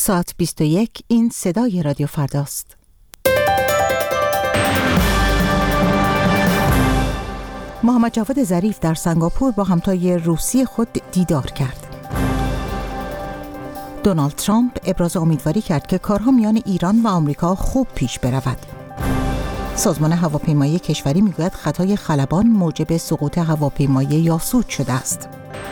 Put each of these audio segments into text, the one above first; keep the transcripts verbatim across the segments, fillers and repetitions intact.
ساعت بیست و یک. این صدای رادیو فرداست. محمد جواد ظریف در سنگاپور با همتای روسی خود دیدار کرد. دونالد ترامپ ابراز امیدواری کرد که کارها میان ایران و آمریکا خوب پیش برود. سازمان هواپیمایی کشوری میگوید خطای خلبان موجب سقوط هواپیمای یاسوج شده است.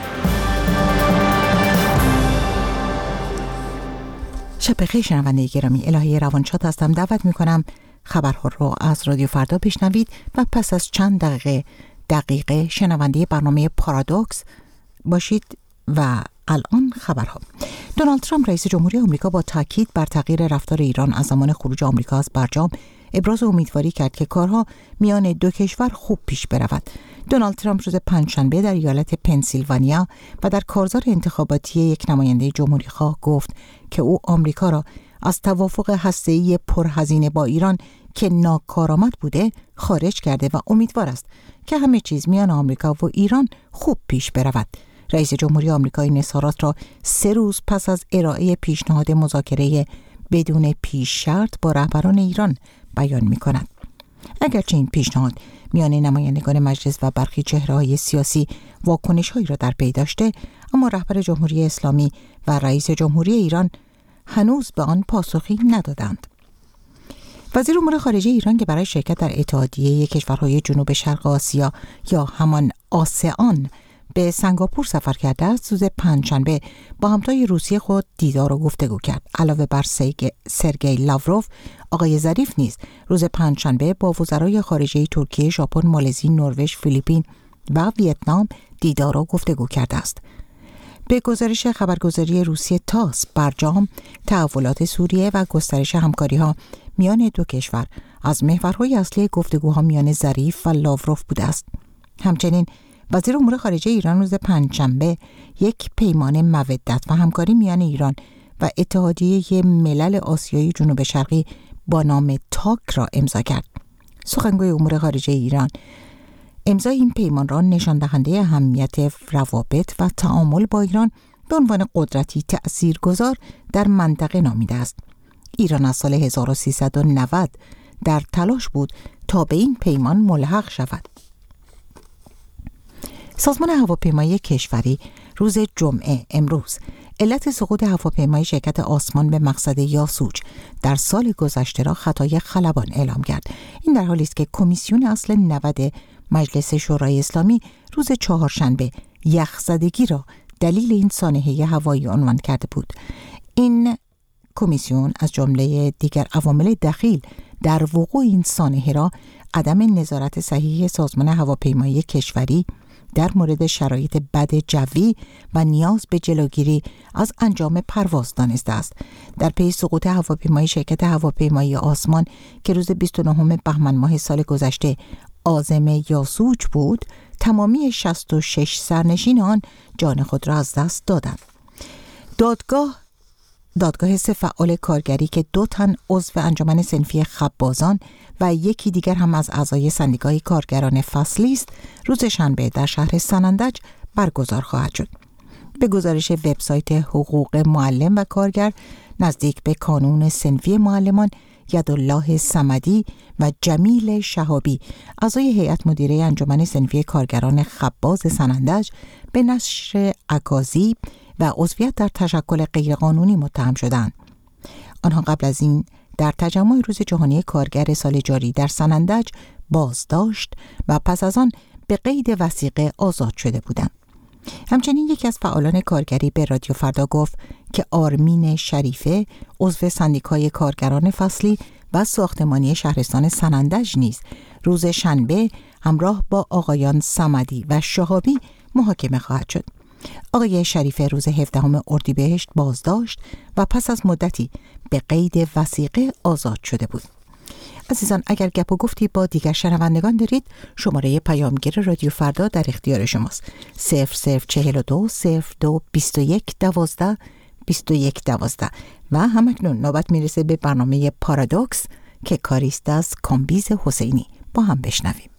شب بخیر شنونده گرامی، الهی روانشاد هستم. دعوت میکنم خبرها رو از رادیو فردا بشنوید و پس از چند دقیقه دقیقه شنونده برنامه پارادوکس باشید. و الان خبرها. دونالد ترامپ رئیس جمهوری آمریکا با تاکید بر تغییر رفتار ایران از زمان خروج آمریکا از برجام ابراز امیدواری کرد که کارها میان دو کشور خوب پیش برود. دونالد ترامپ روز پنجشنبه در ایالت پنسیلوانیا و در کارزار انتخاباتی یک نماینده جمهوری‌خواه گفت که او آمریکا را از توافق هسته‌ای پرهزینه با ایران که ناکارآمد بوده خارج کرده و امیدوار است که همه چیز میان آمریکا و ایران خوب پیش برود. رئیس جمهوری آمریکا این اظهارات را سه روز پس از ارائه پیشنهاد مذاکره بدون پیش شرط با رهبران ایران بیان می‌کند. اگرچه این پیشنهاد میان نمایندگان مجلس و برخی چهره‌های سیاسی واکنش‌هایی را در پی داشته، اما رهبر جمهوری اسلامی و رئیس جمهوری ایران هنوز به آن پاسخی ندادند. وزیر امور خارجه ایران که برای شرکت در اتحادیه کشورهای جنوب شرق آسیا یا همان آسئان به سنگاپور سفر کرده است، روز پنجشنبه با همتای روسی خود دیدار و گفتگو کرد. علاوه بر سرگئی لاوروف، آقای ظریف نیز روز پنجشنبه با وزرای خارجه ترکیه، ژاپن، مالزی، نروژ، فیلیپین و ویتنام دیدار و گفتگو کرده است. به گزارش خبرگزاری روسیه تاس، برجام، تحولات سوریه و گسترش همکاری‌ها میان دو کشور از محورهای اصلی گفتگوها میان ظریف و لاوروف بوده است. همچنین وزیر امور خارجه ایران روز پنجشنبه یک پیمان مودت و همکاری میان ایران و اتحادیه ملل آسیای جنوب شرقی با نام تاک را امضا کرد. سخنگوی امور خارجه ایران امضای این پیمان را نشان دهنده اهمیت روابط و تعامل با ایران به عنوان قدرتی تأثیرگذار در منطقه نامیده است. ایران از سال هزار و سیصد و نود در تلاش بود تا به این پیمان ملحق شود. سازمان هواپیمایی کشوری روز جمعه امروز علت سقوط هواپیمای شرکت آسمان به مقصد یاسوج در سال گذشته را خطای خلبان اعلام کرد. این در حالی است که کمیسیون اصل نود مجلس شورای اسلامی روز چهارشنبه یخزدگی را دلیل این سانحه هوایی عنوان کرده بود. این کمیسیون از جمله دیگر عوامل دخیل در وقوع این سانحه را عدم نظارت صحیح سازمان هواپیمایی کشوری در مورد شرایط بد جوی و نیاز به جلوگیری از انجام پرواز دانسته است. در پی سقوط هواپیمای شرکت هواپیمایی آسمان که روز بیست و نهم بهمن ماه سال گذشته عازم یاسوج بود، تمامی شصت و شش سرنشین آن جان خود را از دست دادند. دادگاه دادگاه سه فعال کارگری که دو تن عضو انجمن صنفی خبازان و یکی دیگر هم از اعضای سندیکای کارگران فصلی است، روز شنبه در شهر سنندج برگزار خواهد شد. به گزارش وبسایت حقوق معلم و کارگر، نزدیک به کانون صنفی معلمان یدالله صمدی و جمیل شهابی، اعضای هیئت مدیره انجمن صنفی کارگران خباز سنندج، به نشر اکاذیب و عضویت در تشکل غیرقانونی متهم شدند. آنها قبل از این در تجمع روز جهانی کارگر سال جاری در سنندج بازداشت و پس از آن به قید وثیقه آزاد شده بودند. همچنین یکی از فعالان کارگری به رادیو فردا گفت که آرمین شریفه، عضو سندیکای کارگران فصلی و ساختمانی شهرستان سنندج نیز روز شنبه همراه با آقایان صمدی و شهابی محاکمه خواهد شد. آقای شریفه روز هفدهم اردیبهشت بازداشت و پس از مدتی به قید وثیقه آزاد شده بود. عزیزان، اگر گپ و گفتی با دیگر شنوندگان دارید، شماره پیامگیر رادیو فردا در اختیار شماست. صفر صفر چهل و دو صفر دو بیست و یک دوازده بیست و یک دوازده. و همکنون نوبت میرسه به برنامه پارادوکس که کاریست از کامبیز حسینی. با هم بشنویم.